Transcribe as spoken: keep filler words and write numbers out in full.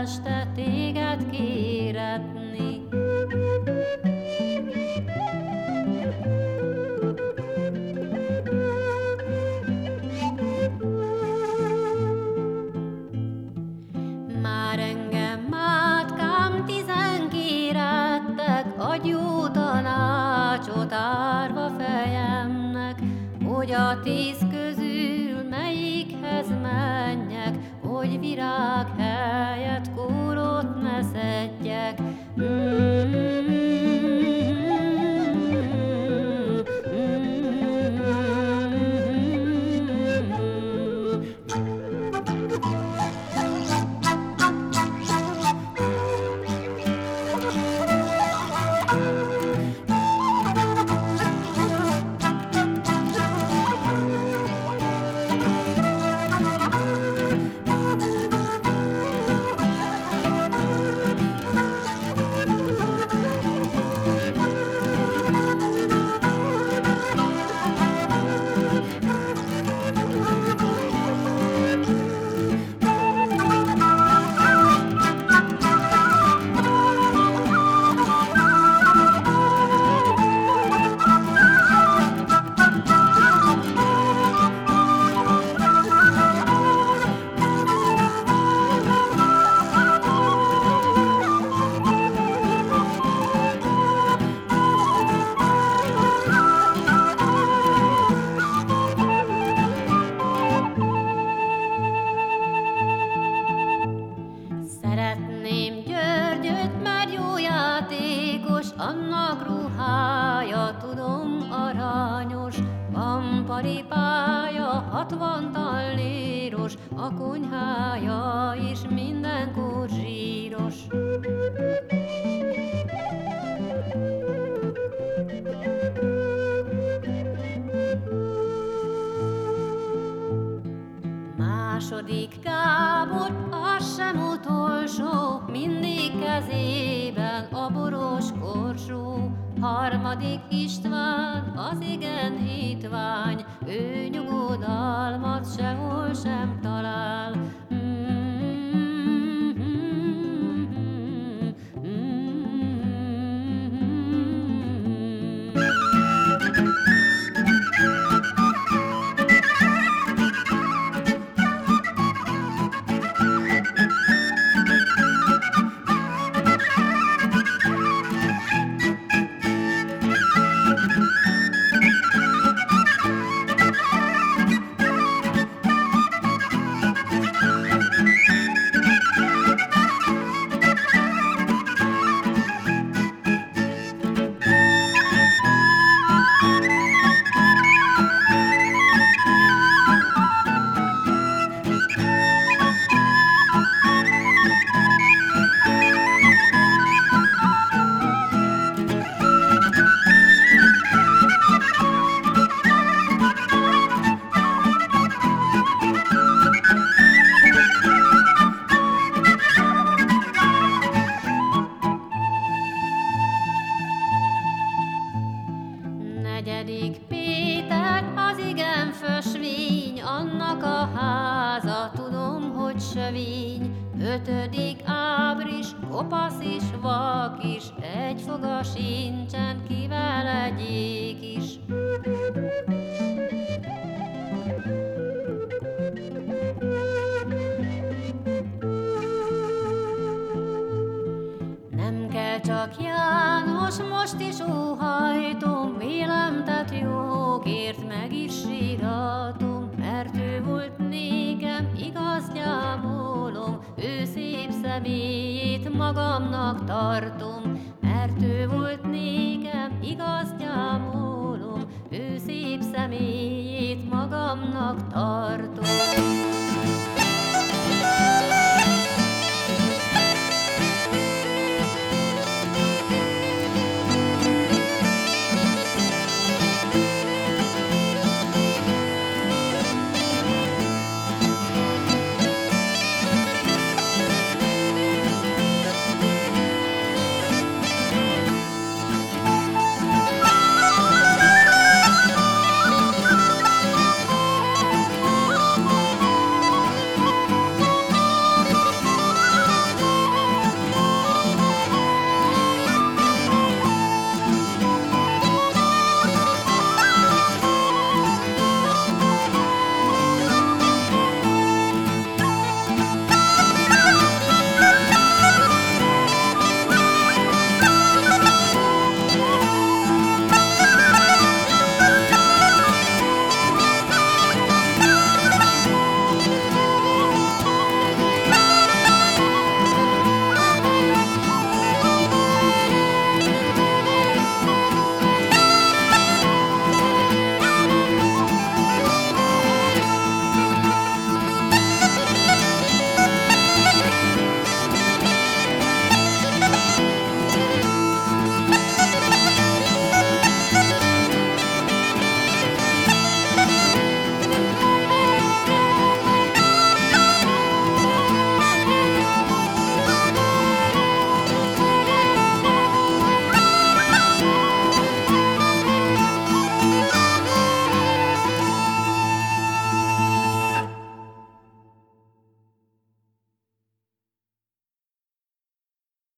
este téged kéretni. Már engem mátkám tizen kérettek, adj jó tanácsot árva fejemnek, hogy a tíz közül melyikhez menjek, hogy virág helyett kórot ne szedjek. Szeretném Györgyöt, mert jó játékos, annak ruhája tudom aranyos. Van paripája, hatvan talléros, a konyhája is mindenkor zsíros. Második Gábor, az sem utolsó, mindig kezében a boros korsó. Harmadik István, az igen hitvány, ő nyugodalmat sehol sem talál. Negyedik Péter, az igen fösvény, annak a háza tudom, hogy sövény. Ötödik Ábris, kopasz és vak is, egy foga sincsen, kivel egyék is. Nem kell csak János, most is óhajtom, vélemtett jókért meg is síratom, mert ő volt nékem, igaz gyámolom, ő szép személyét magamnak tartom, mert ő volt nékem, igaz gyámolom, ő szép személyét magamnak tartom.